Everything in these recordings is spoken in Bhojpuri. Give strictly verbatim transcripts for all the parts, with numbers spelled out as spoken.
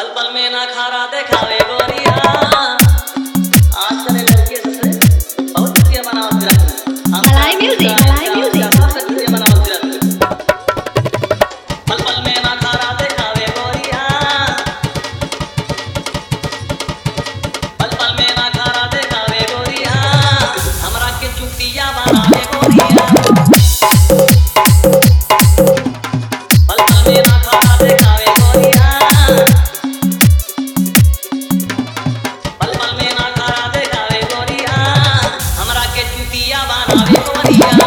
पल में ना खारा देखावे गोरिया आजकल लड़की सबसे बहुत वीडियो बनावत रहती मलाई म्यूजिक मलाई म्यूजिक सबसे वीडियो बनावत रहती पल पल में ना खारा देखावे गोरिया पल पल में ना खारा देखावे गोरिया हमरा के चुटिया बनावे गोरिया पल पल में ना खारा देखावे गोरिया पल पल में ना खारा देखावे गोरिया हमरा के चुटिया बनावे गोरिया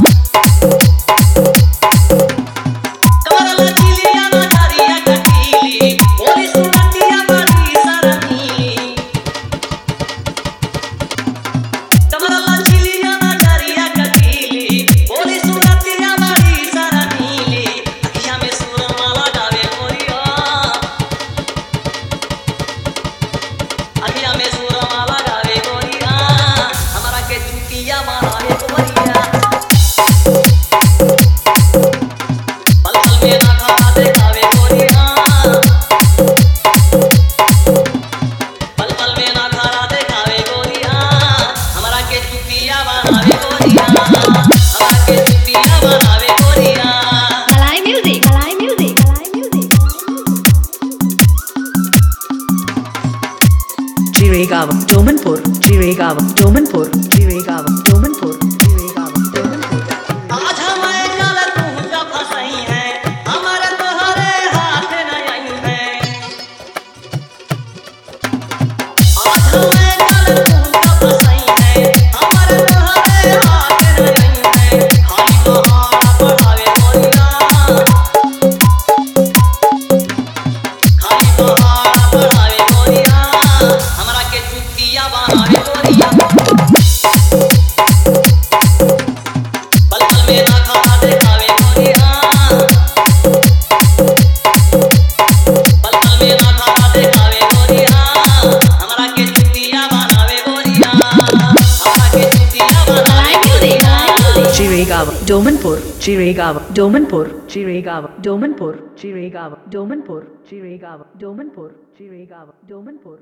कमर लचीलिया ना जारिया कटीली ओरी सुनतिया बड़ी सरनीली कमर लचीलिया ना जारिया कटीली ओरी सुनतिया बड़ी सरनीली अखियां में सुरमा लगावे गोरिया अखियां में सुरमा लगावे गोरिया हमरा के चुटिया बनावे गोरिया पल पल में ना खारा देखावे गोरिया पल पल में ना खारा देखावे गोरिया हमरा के चुटिया बनावे गोरिया हमरा के चुटिया बनावे गोरिया मलाई म्यूजिक मलाई म्यूजिक मलाई music Jiregaon, Domanpur, Jiregaon, Domanpur, Jiregaon, Domanpur, Jiregaon, Domanpur. आज हमें कल तू जब फंसई है हमारे तोहरे हाथ न आई है आज हमें कल तू जब फंसई है हमारे तोहरे हाथ न आई है खाली बहाना बढ़ावे गोरिया खाली बहाना बढ़ावे गोरिया हमरा के चुटिया बनावे गोरिया पल पल में ना खारा देखावे गोरिया पल पल में ना खारा देखावे गोरिया हमरा के चुटिया बनावे गोरिया हमरा के चुटिया बनावे मलाई म्यूजिक मलाई music Jiregaon, Domanpur, Jiregaon, Domanpur, Jiregaon, Domanpur, Jiregaon, Domanpur, Jiregaon, Domanpur, Jiregaon, Domanpur.